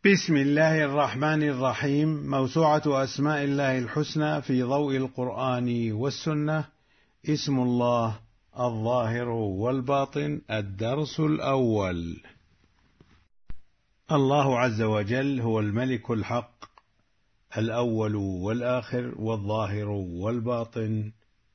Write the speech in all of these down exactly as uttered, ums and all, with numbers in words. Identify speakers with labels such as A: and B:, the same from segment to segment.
A: بسم الله الرحمن الرحيم. موسوعة أسماء الله الحسنى في ضوء القرآن والسنة. اسم الله الظاهر والباطن. الدرس الأول. الله عز وجل هو الملك الحق، الأول والآخر والظاهر والباطن.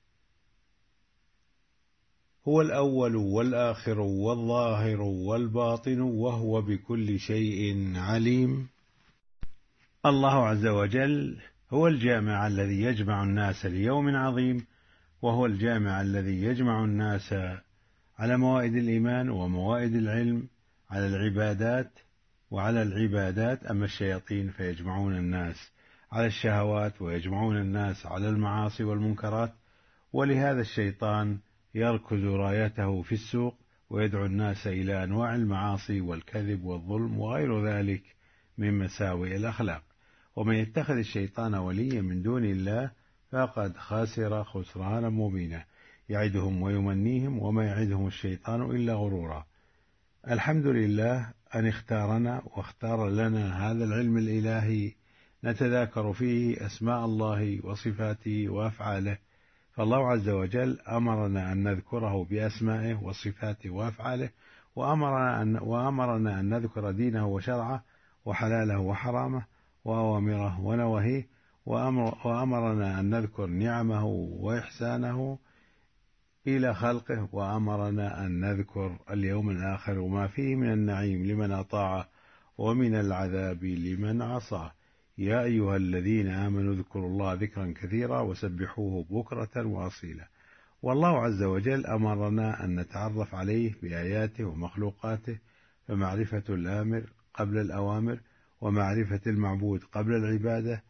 A: هو الأول والآخر والظاهر والباطن، وهو بكل شيء عليم. الله عز وجل هو الجامع الذي يجمع الناس ليوم عظيم، وهو الجامع الذي يجمع الناس على موائد الإيمان وموائد العلم، على العبادات وعلى العبادات. أما الشياطين فيجمعون الناس على الشهوات، ويجمعون الناس على المعاصي والمنكرات. ولهذا الشيطان يركز رايته في السوق، ويدعو الناس إلى أنواع المعاصي والكذب والظلم وغير ذلك من مساوئ الأخلاق. ومن يتخذ الشيطان وليا من دون الله فقد خسر خسرانا مبينا. يعدهم ويمنيهم، وما يعدهم الشيطان إلا غرورا. الحمد لله أن اختارنا واختار لنا هذا العلم الإلهي نتذاكر فيه أسماء الله وصفاته وأفعاله. فالله عز وجل أمرنا أن نذكره بأسمائه وصفاته وأفعاله، وأمرنا أن, وأمرنا أن نذكر دينه وشرعه وحلاله وحرامه وأوامره ونواهيه، وأمر وأمرنا أن نذكر نعمه وإحسانه إلى خلقه، وأمرنا أن نذكر اليوم الآخر وما فيه من النعيم لمن أطاعه ومن العذاب لمن عصاه. يا أيها الذين آمنوا اذكروا الله ذكرا كثيرا وسبحوه بكرة وأصيلا. والله عز وجل أمرنا أن نتعرف عليه بآياته ومخلوقاته، فمعرفة الآمر قبل الأوامر، ومعرفة المعبود قبل العبادة.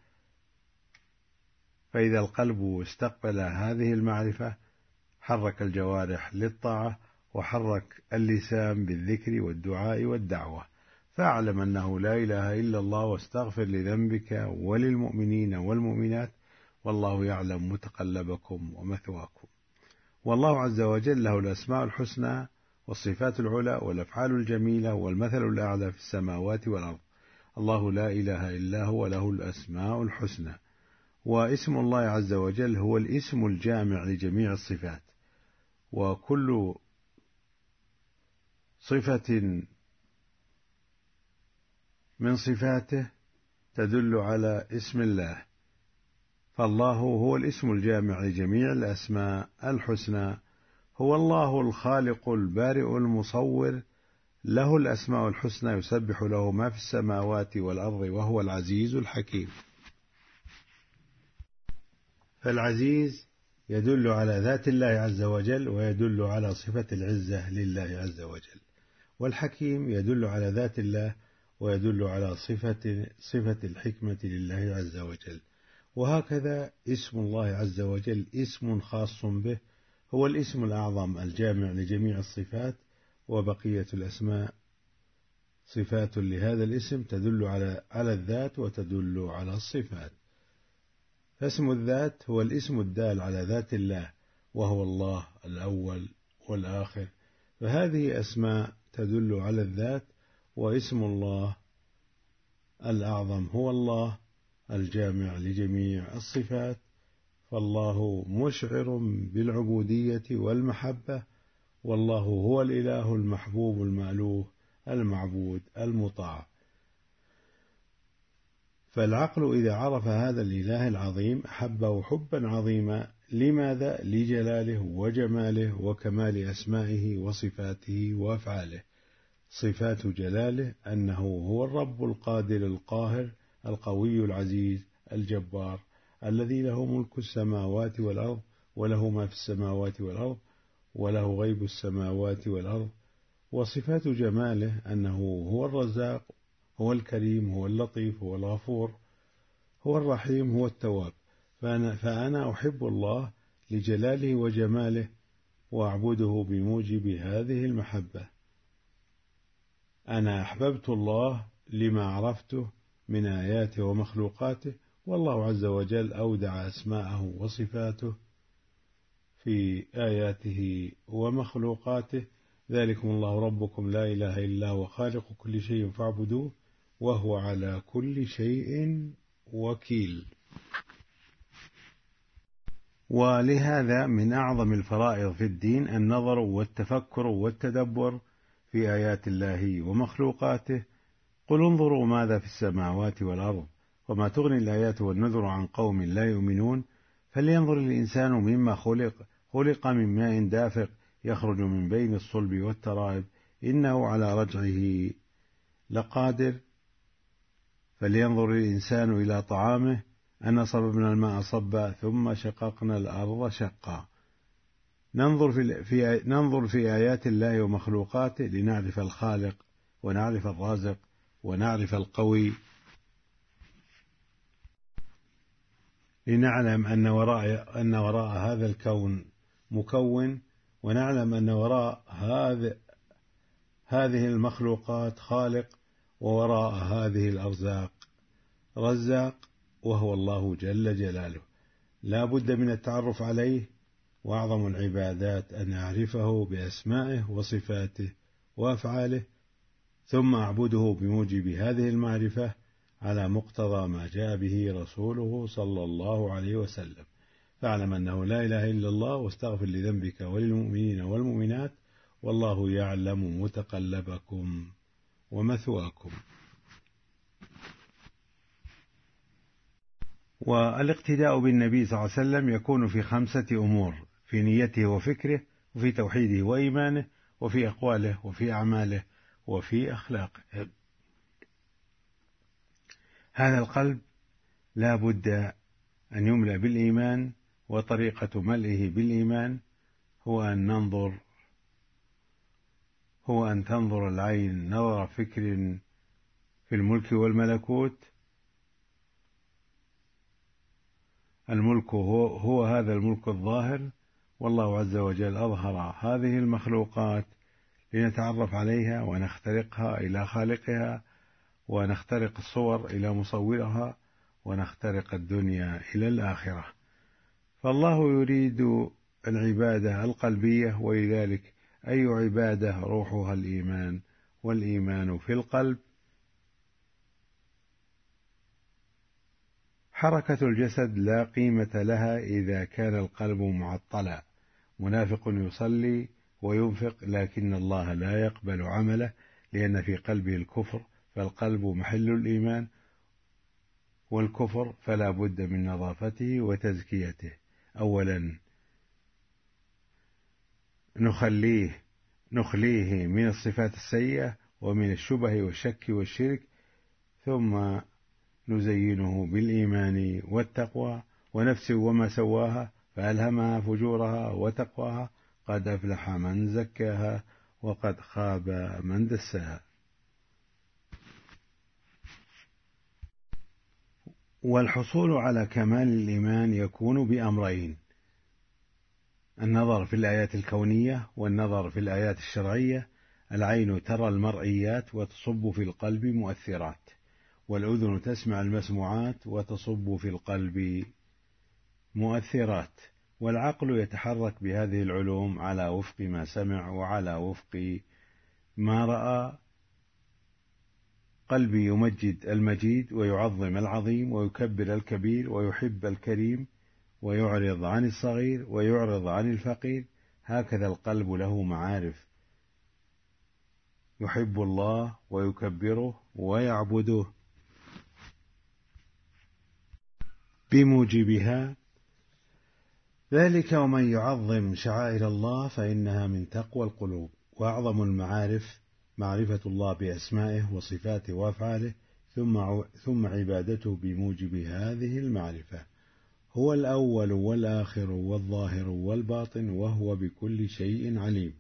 A: فإذا القلب استقبل هذه المعرفة حرك الجوارح للطاعة، وحرك اللسان بالذكر والدعاء والدعوة. فاعلم أنه لا إله إلا الله، واستغفر لذنبك وللمؤمنين والمؤمنات، والله يعلم متقلبكم ومثواكم. والله عز وجل له الأسماء الحسنى والصفات العلى والأفعال الجميلة والمثل الأعلى في السماوات والأرض. الله لا إله إلا هو، له الأسماء الحسنى. واسم الله عز وجل هو الاسم الجامع لجميع الصفات، وكل صفة من صفاته تدل على اسم الله. فالله هو الاسم الجامع لجميع الأسماء الحسنى. هو الله الخالق البارئ المصور، له الأسماء الحسنى، يسبح له ما في السماوات والأرض، وهو العزيز الحكيم. فالعزيز يدل على ذات الله عز وجل، ويدل على صفة العزة لله عز وجل. والحكيم يدل على ذات الله، ويدل على صفة صفة الحكمة لله عز وجل. وهكذا اسم الله عز وجل اسم خاص به، هو الاسم الأعظم الجامع لجميع الصفات، وبقية الأسماء صفات لهذا الاسم تدل على على الذات وتدل على الصفات. فاسم الذات هو الاسم الدال على ذات الله، وهو الله الأول والآخر. فهذه أسماء تدل على الذات. واسم الله الأعظم هو الله الجامع لجميع الصفات. فالله مشعر بالعبودية والمحبة، والله هو الإله المحبوب المألوه المعبود المطاع. فالعقل إذا عرف هذا الإله العظيم أحبه حبا عظيما. لماذا؟ لجلاله وجماله وكمال أسمائه وصفاته وأفعاله. صفات جلاله أنه هو الرب القادر القاهر القوي العزيز الجبار، الذي له ملك السماوات والأرض، وله ما في السماوات والأرض، وله غيب السماوات والأرض. وصفات جماله أنه هو الرزاق، هو الكريم، هو اللطيف، هو الغفور، هو الرحيم، هو التواب. فأنا, فأنا أحب الله لجلاله وجماله، وأعبده بموجب هذه المحبة. أنا أحببت الله لما عرفته من آياته ومخلوقاته. والله عز وجل أودع أسماءه وصفاته في آياته ومخلوقاته. ذلكم الله ربكم لا إله إلا هو خالق كل شيء فاعبدوه وهو على كل شيء وكيل. ولهذا من أعظم الفرائض في الدين النظر والتفكر والتدبر في آيات الله ومخلوقاته. قل انظروا ماذا في السماوات والأرض وما تغني الآيات والنذر عن قوم لا يؤمنون. فلينظر الإنسان مما خلق خلق من ماء دافق يخرج من بين الصلب والترائب إنه على رجعه لقادر. فلينظر الإنسان إلى طعامه أنا صببنا الماء صبا ثم شققنا الأرض شقا. ننظر في, في ننظر في آيات الله ومخلوقاته لنعرف الخالق ونعرف الرازق ونعرف القوي، لنعلم أن وراء أن وراء هذا الكون مكون، ونعلم أن وراء هذا هذه المخلوقات خالق، ووراء هذه الأرزاق رزاق، وهو الله جل جلاله. لا بد من التعرف عليه، وأعظم العبادات أن أعرفه بأسمائه وصفاته وأفعاله، ثم أعبده بموجب هذه المعرفة على مقتضى ما جاء به رسوله صلى الله عليه وسلم. فاعلم أنه لا إله إلا الله، واستغفر لذنبك وللمؤمنين والمؤمنات، والله يعلم متقلبكم ومثواكم. والاقتداء بالنبي صلى الله عليه وسلم يكون في خمسة أمور: في نيته وفكره، وفي توحيده وإيمانه، وفي أقواله، وفي أعماله، وفي أخلاقه. هذا القلب لا بد أن يملأ بالإيمان، وطريقة ملئه بالإيمان هو أن ننظر هو أن تنظر العين نظر فكر في الملك والملكوت. الملك هو, هو هذا الملك الظاهر، والله عز وجل أظهر هذه المخلوقات لنتعرف عليها ونخترقها إلى خالقها، ونخترق الصور إلى مصورها، ونخترق الدنيا إلى الآخرة. فالله يريد العبادة القلبية، ولذلك أي عبادة روحها الإيمان، والإيمان في القلب. حركة الجسد لا قيمة لها إذا كان القلب معطلا. منافق يصلي وينفق لكن الله لا يقبل عمله، لأن في قلبه الكفر، فالقلب محل الإيمان، والكفر فلا بد من نظافته وتزكيته. أولا نخليه نخليه من الصفات السيئة ومن الشبه والشك والشرك، ثم نزينه بالإيمان والتقوى. ونفس وما سواها فألهمها فجورها وتقواها، قد أفلح من زكاها وقد خاب من دساها. والحصول على كمال الإيمان يكون بأمرين: النظر في الآيات الكونية والنظر في الآيات الشرعية. العين ترى المرئيات وتصب في القلب مؤثرات، والأذن تسمع المسموعات وتصب في القلب مؤثرات، والعقل يتحرك بهذه العلوم على وفق ما سمع وعلى وفق ما رأى. قلبي يمجد المجيد ويعظم العظيم ويكبر الكبير ويحب الكريم ويعرض عن الصغير ويعرض عن الفقير. هكذا القلب له معارف، يحب الله ويكبره ويعبده بموجبها. ذلك ومن يعظم شعائر الله فإنها من تقوى القلوب. وأعظم المعارف معرفة الله بأسمائه وصفاته وأفعاله، ثم ثم عبادته بموجب هذه المعرفة. هو الأول والآخر والظاهر والباطن، وهو بكل شيء عليم.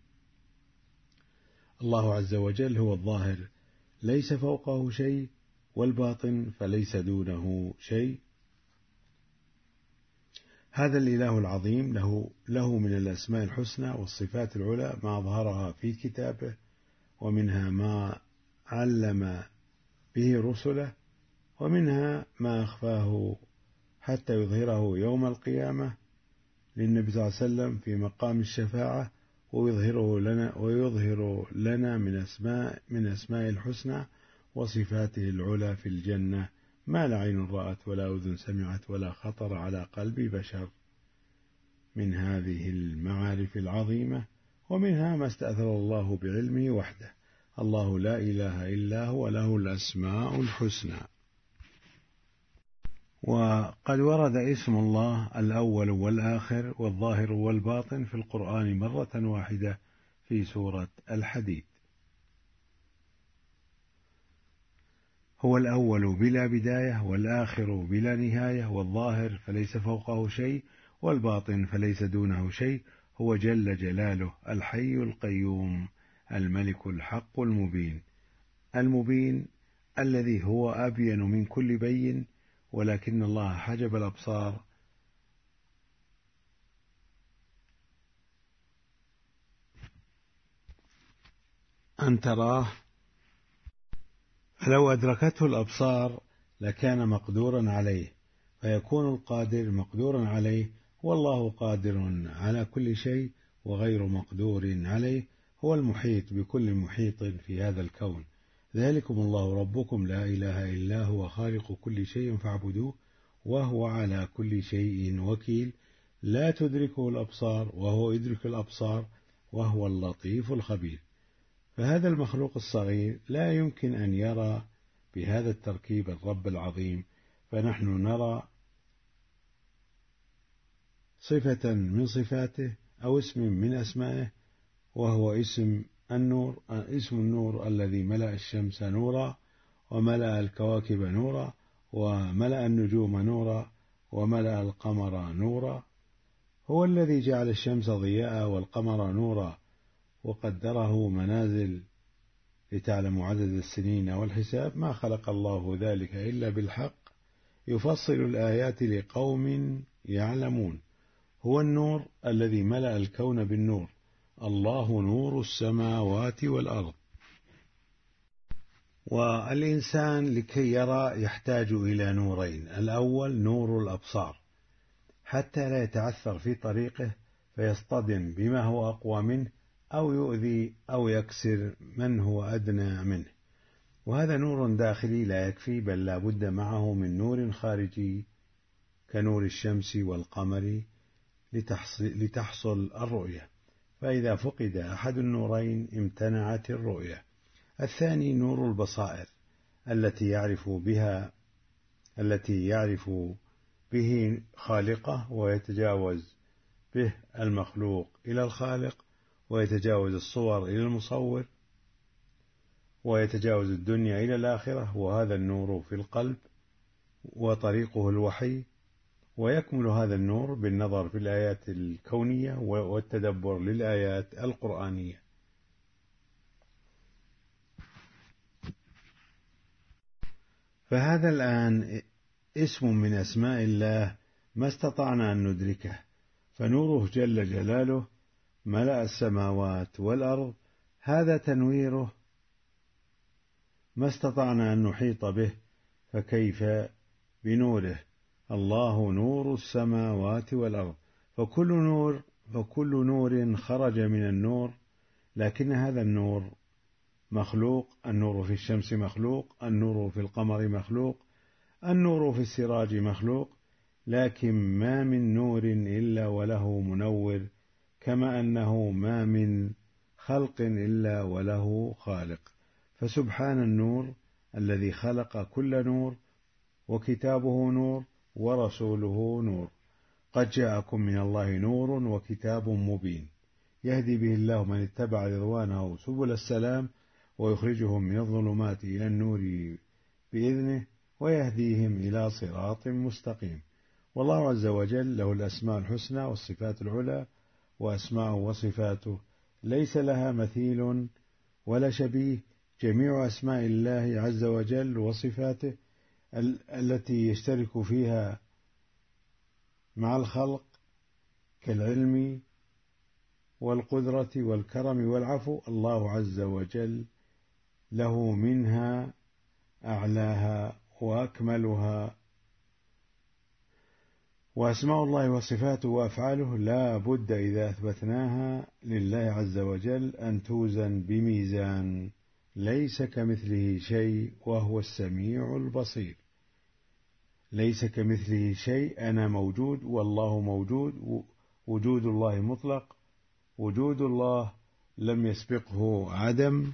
A: الله عز وجل هو الظاهر، ليس فوقه شيء، والباطن فليس دونه شيء. هذا الإله العظيم له, له من الأسماء الحسنى والصفات العلى ما أظهرها في كتابه، ومنها ما علم به رسله، ومنها ما أخفاه حتى يظهره يوم القيامة للنبي صلى الله عليه وسلم في مقام الشفاعة، ويظهره لنا ويظهر لنا من أسماء من أسماء الحسنى وصفاته العلى في الجنة ما لا عين رأت ولا أذن سمعت ولا خطر على قلب بشر من هذه المعارف العظيمة، ومنها ما استأثر الله بعلمه وحده. الله لا إله إلا هو له الأسماء الحسنى. وقد ورد اسم الله الأول والآخر والظاهر والباطن في القرآن مرة واحدة في سورة الحديد. هو الأول بلا بداية، والآخر بلا نهاية، والظاهر فليس فوقه شيء، والباطن فليس دونه شيء. هو جل جلاله الحي القيوم الملك الحق المبين. المبين الذي هو أبين من كل بين، ولكن الله حجب الأبصار أن تراه، فلو أدركته الأبصار لكان مقدورا عليه، فيكون القادر مقدورا عليه، والله قادر على كل شيء وغير مقدور عليه. هو المحيط بكل محيط في هذا الكون. ذلكم الله ربكم لا إله إلا هو خالق كل شيء فاعبدوه وهو على كل شيء وكيل. لا تدركه الأبصار وهو يدرك الأبصار وهو اللطيف الخبير. فهذا المخلوق الصغير لا يمكن أن يرى بهذا التركيب الرب العظيم، فنحن نرى صفة من صفاته أو اسم من أسمائه، وهو اسم النور، اسم النور الذي ملأ الشمس نورا وملأ الكواكب نورا وملأ النجوم نورا وملأ القمر نورا. هو الذي جعل الشمس ضياء والقمر نورا وقدره منازل لتعلموا عدد السنين والحساب. ما خلق الله ذلك إلا بالحق يفصل الآيات لقوم يعلمون. هو النور الذي ملأ الكون بالنور. الله نور السماوات والأرض. والإنسان لكي يرى يحتاج إلى نورين: الأول نور الأبصار حتى لا يتعثر في طريقه فيصطدم بما هو أقوى منه أو يؤذي أو يكسر من هو أدنى منه، وهذا نور داخلي لا يكفي، بل لا بد معه من نور خارجي كنور الشمس والقمر لتحصل الرؤية، فإذا فقد أحد النورين امتنعت الرؤية. الثاني نور البصائر التي يعرف بها التي يعرف به خالقه ويتجاوز به المخلوق إلى الخالق، ويتجاوز الصور إلى المصور، ويتجاوز الدنيا إلى الآخرة، وهذا النور في القلب وطريقه الوحي. ويكمل هذا النور بالنظر في الآيات الكونية والتدبر للآيات القرآنية. فهذا الآن اسم من أسماء الله ما استطعنا أن ندركه، فنوره جل جلاله ملأ السماوات والأرض. هذا تنويره ما استطعنا أن نحيط به، فكيف بنوره؟ الله نور السماوات والأرض. فكل نور فكل نور خرج من النور، لكن هذا النور مخلوق. النور في الشمس مخلوق، النور في القمر مخلوق، النور في السراج مخلوق، لكن ما من نور إلا وله منور، كما أنه ما من خلق إلا وله خالق. فسبحان النور الذي خلق كل نور، وكتابه نور ورسوله نور. قد جاءكم من الله نور وكتاب مبين يهدي به الله من اتبع رضوانه سبل السلام، ويخرجهم من الظلمات إلى النور بإذنه، ويهديهم إلى صراط مستقيم. والله عز وجل له الأسماء الحسنى والصفات العلى، وأسماءه وصفاته ليس لها مثيل ولا شبيه. جميع أسماء الله عز وجل وصفاته التي يشترك فيها مع الخلق كالعلم والقدرة والكرم والعفو، الله عز وجل له منها أعلاها وأكملها. وأسماء الله وصفاته وأفعاله لا بد إذا أثبتناها لله عز وجل أن توزن بميزان ليس كمثله شيء وهو السميع البصير. ليس كمثله شيء، أنا موجود والله موجود، وجود الله مطلق، وجود الله لم يسبقه عدم.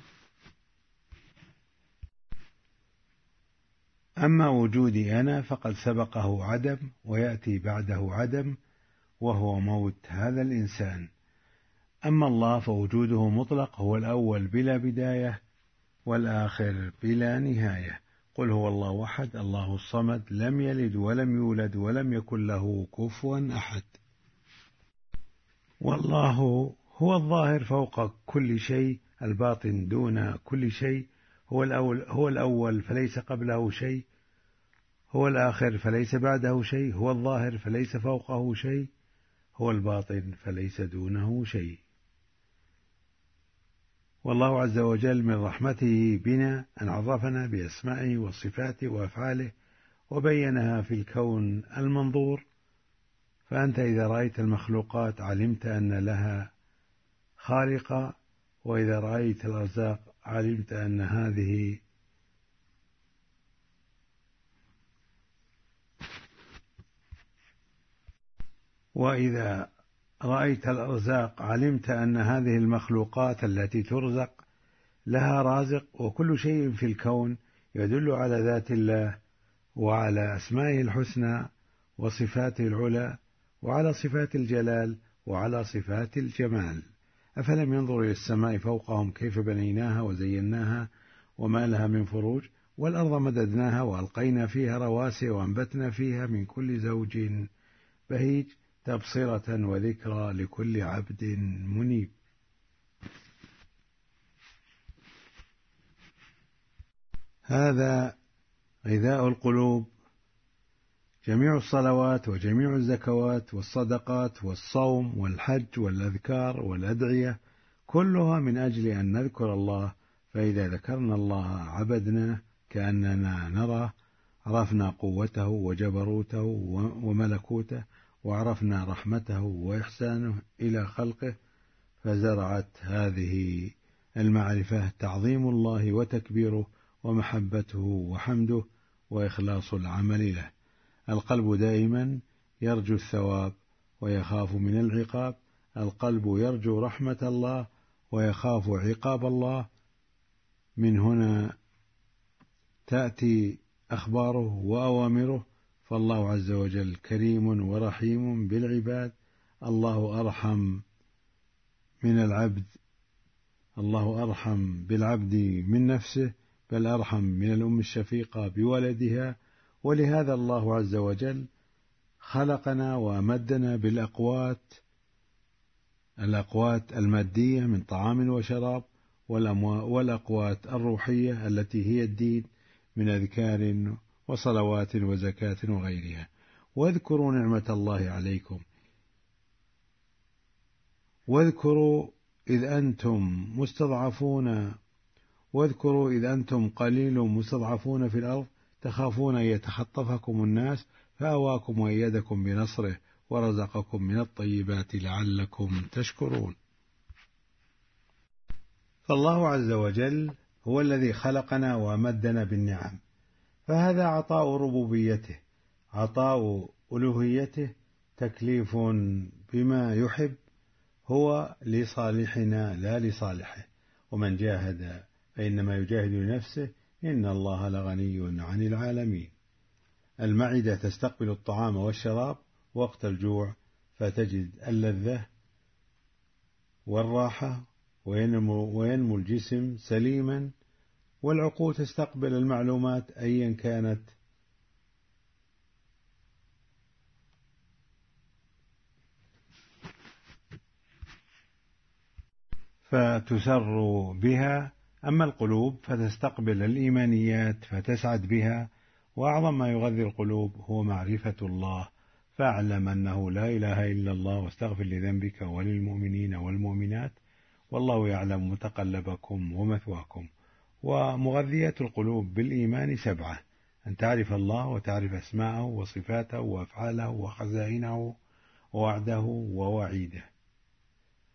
A: أما وجودي أنا فقد سبقه عدم ويأتي بعده عدم، وهو موت هذا الإنسان. أما الله فوجوده مطلق، هو الأول بلا بداية والآخر بلا نهاية. قل هو الله أحد الله الصمد لم يلد ولم يولد ولم يكن له كفوا أحد. والله هو الظاهر فوق كل شيء، الباطن دون كل شيء. هو الأول, هو الأول فليس قبله شيء، هو الآخر فليس بعده شيء، هو الظاهر فليس فوقه شيء، هو الباطن فليس دونه شيء. والله عز وجل من رحمته بنا أن عرفنا بأسمائه وصفاته وأفعاله وبينها في الكون المنظور. فأنت إذا رأيت المخلوقات علمت أن لها خالقا، وإذا رأيت الأرزاق علمت أن هذه وإذا رأيت الأرزاق علمت أن هذه المخلوقات التي ترزق لها رازق. وكل شيء في الكون يدل على ذات الله وعلى أسمائه الحسنى وصفاته العلى وعلى صفات الجلال وعلى صفات الجمال. أفلم ينظروا إلى السماء فوقهم كيف بنيناها وزيناها وما لها من فروج، والأرض مددناها وألقينا فيها رواسي وأنبتنا فيها من كل زوج بهيج تبصرة وذكرى لكل عبد منيب. هذا غذاء القلوب. جميع الصلوات وجميع الزكوات والصدقات والصوم والحج والأذكار والأدعية كلها من أجل أن نذكر الله، فإذا ذكرنا الله عبدناه كأننا نرى، عرفنا قوته وجبروته وملكوته، وعرفنا رحمته وإحسانه إلى خلقه، فزرعت هذه المعرفة تعظيم الله وتكبيره ومحبته وحمده وإخلاص العمل له. القلب دائما يرجو الثواب ويخاف من العقاب. القلب يرجو رحمة الله ويخاف عقاب الله. من هنا تأتي أخباره وأوامره. فالله عز وجل كريم ورحيم بالعباد. الله أرحم من العبد الله أرحم بالعبد من نفسه، بل أرحم من الأم الشفيقة بولدها. ولهذا الله عز وجل خلقنا وأمدنا بالأقوات الأقوات المادية من طعام وشراب، والأقوات الروحية التي هي الدين من أذكار وصلوات وزكاة وغيرها. واذكروا نعمة الله عليكم واذكروا إذ أنتم مستضعفون واذكروا إذ أنتم قليل مستضعفون في الأرض تخافون أن يتخطفكم الناس فأواكم وأيدكم بنصره ورزقكم من الطيبات لعلكم تشكرون. فالله عز وجل هو الذي خلقنا وأمدنا بالنعم، فهذا عطاء ربوبيته، عطاء ألوهيته، تكليف بما يحب، هو لصالحنا لا لصالحه. ومن جاهد فإنما يجاهد لنفسه إن الله لغني عن العالمين. المعدة تستقبل الطعام والشراب وقت الجوع فتجد اللذة والراحة وينمو, وينمو الجسم سليما، والعقول تستقبل المعلومات أيا كانت فتسر بها. أما القلوب فتستقبل الإيمانيات فتسعد بها. وأعظم ما يغذي القلوب هو معرفة الله، فاعلم أنه لا إله إلا الله واستغفر لذنبك وللمؤمنين والمؤمنات والله يعلم متقلبكم ومثواكم. ومغذيات القلوب بالإيمان سبعة: أن تعرف الله وتعرف أسماءه وصفاته وأفعاله وخزائنه ووعده ووعيده.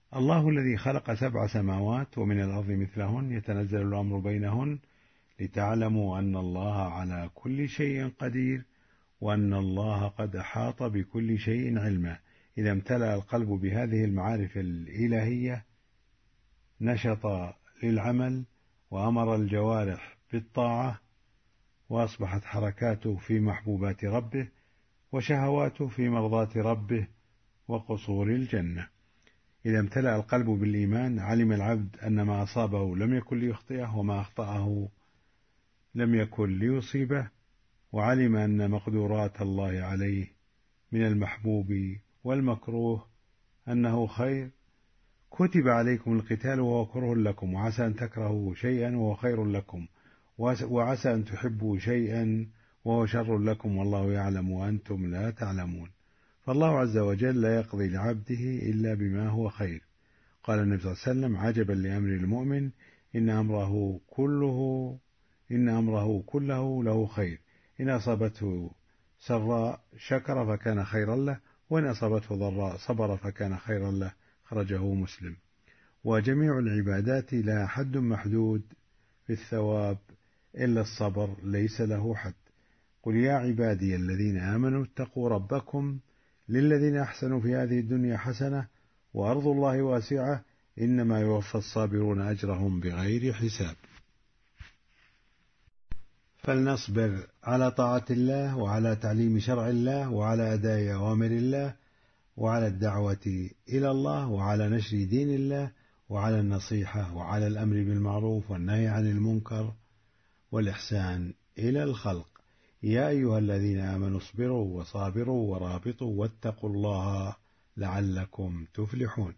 A: الله الذي خلق سبع سماوات ومن الأرض مثلهن يتنزل الأمر بينهن لتعلموا أن الله على كل شيء قدير وأن الله قد أحاط بكل شيء علما. إذا امتلأ القلب بهذه المعارف الإلهية نشط للعمل وأمر الجوارح بالطاعة، وأصبحت حركاته في محبوبات ربه وشهواته في مرضاة ربه وقصور الجنة. إذا امتلأ القلب بالإيمان علم العبد أن ما أصابه لم يكن ليخطئه وما أخطأه لم يكن ليصيبه، وعلم أن مقدورات الله عليه من المحبوب والمكروه أنه خير. كتب عليكم القتال وهو كره لكم، وعسى أن تكرهوا شيئا وهو خير لكم، وعسى أن تحبوا شيئا وهو شر لكم، والله يعلم وأنتم لا تعلمون. فالله عز وجل لا يقضي لعبده إلا بما هو خير. قال النبي صلى الله عليه وسلم: عجبا لأمر المؤمن إن أمره كله إن أمره كله له خير، إن أصابته سراء شكر فكان خيرا له، وإن أصابته ضراء صبر فكان خيرا له. خرجه مسلم. وجميع العبادات لها حد محدود في الثواب إلا الصبر ليس له حد. قل يا عبادي الذين آمنوا اتقوا ربكم للذين أحسنوا في هذه الدنيا حسنة وأرض الله واسعة إنما يوفى الصابرون أجرهم بغير حساب. فلنصبر على طاعة الله وعلى تعليم شرع الله وعلى أداء أوامر الله وعلى الدعوة إلى الله وعلى نشر دين الله وعلى النصيحة وعلى الأمر بالمعروف والنهي عن المنكر والإحسان إلى الخلق. يا أيها الذين آمنوا اصبروا وصابروا ورابطوا واتقوا الله لعلكم تفلحون.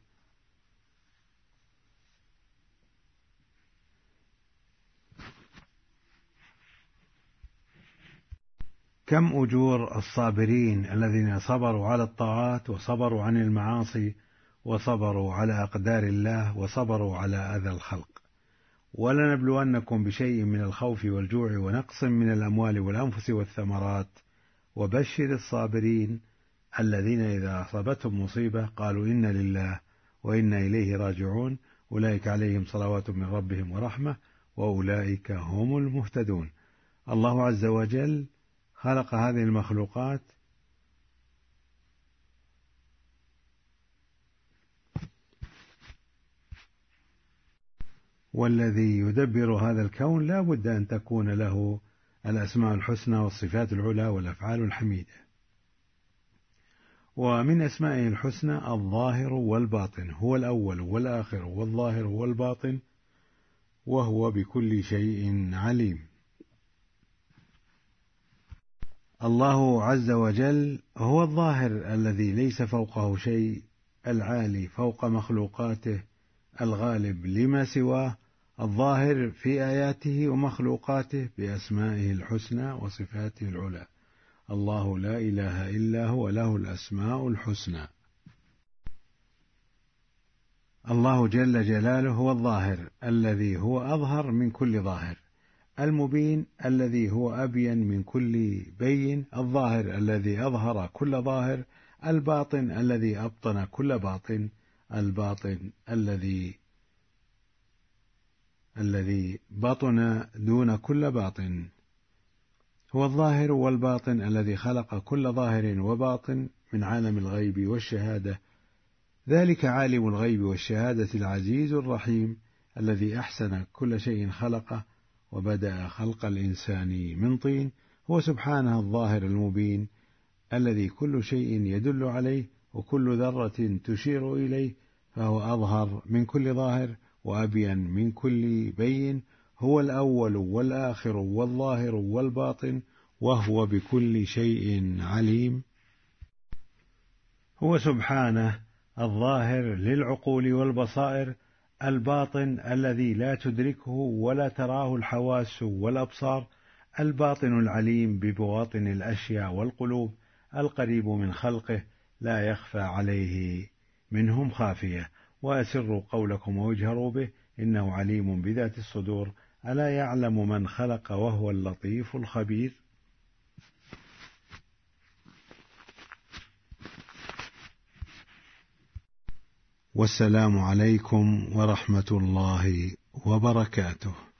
A: كم أجور الصابرين الذين صبروا على الطاعات وصبروا عن المعاصي وصبروا على أقدار الله وصبروا على أذى الخلق. ولنبلونكم بشيء من الخوف والجوع ونقص من الأموال والأنفس والثمرات وبشر الصابرين الذين إذا أصابتهم مصيبة قالوا إنا لله وإنا إليه راجعون أولئك عليهم صلوات من ربهم ورحمة وأولئك هم المهتدون. الله عز وجل خلق هذه المخلوقات والذي يدبر هذا الكون لا بد أن تكون له الأسماء الحسنى والصفات العلى والأفعال الحميدة. ومن أسمائه الحسنى الظاهر والباطن، هو الأول والآخر والظاهر والباطن وهو بكل شيء عليم. الله عز وجل هو الظاهر الذي ليس فوقه شيء، العالي فوق مخلوقاته، الغالب لما سواه، الظاهر في آياته ومخلوقاته بأسمائه الحسنى وصفاته العلى. الله لا إله إلا هو له الأسماء الحسنى. الله جل جلاله هو الظاهر الذي هو أظهر من كل ظاهر، المبين الذي هو أبين من كل بين، الظاهر الذي أظهر كل ظاهر، الباطن الذي أبطن كل باطن، الباطن الذي الذي بطن دون كل باطن. هو الظاهر والباطن الذي خلق كل ظاهر وباطن من عالم الغيب والشهادة، ذلك عالم الغيب والشهادة العزيز الرحيم الذي أحسن كل شيء خلقه وبدأ خلق الإنسان من طين. هو سبحانه الظاهر المبين الذي كل شيء يدل عليه وكل ذرة تشير إليه، فهو أظهر من كل ظاهر وأبين من كل بين. هو الأول والآخر والظاهر والباطن وهو بكل شيء عليم. هو سبحانه الظاهر للعقول والبصائر، الباطن الذي لا تدركه ولا تراه الحواس والأبصار، الباطن العليم ببواطن الأشياء والقلوب، القريب من خلقه لا يخفى عليه منهم خافية. وأسروا قولكم واجهروا به إنه عليم بذات الصدور. ألا يعلم من خلق وهو اللطيف الخبير. والسلام عليكم ورحمة الله وبركاته.